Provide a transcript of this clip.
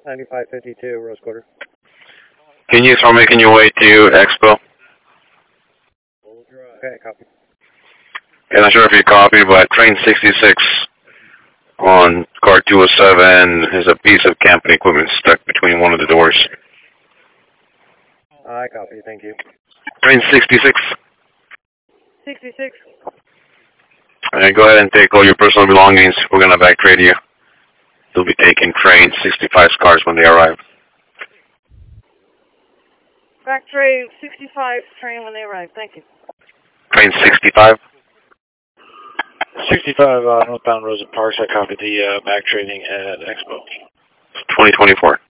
9552, Rose Quarter. Can you start making your way to Expo? Okay, copy. Okay, not sure if you copy, but train 66 on car 207 is a piece of camping equipment stuck between one of the doors. I copy, thank you. Train 66. 66. Go ahead and take all your personal belongings. We're going to back trade you. You'll be taking train 65's cars when they arrive. Back trade 65 train when they arrive. Thank you. Train 65? 65 northbound Rosa Parks. I copied the back trading at Expo. 2024.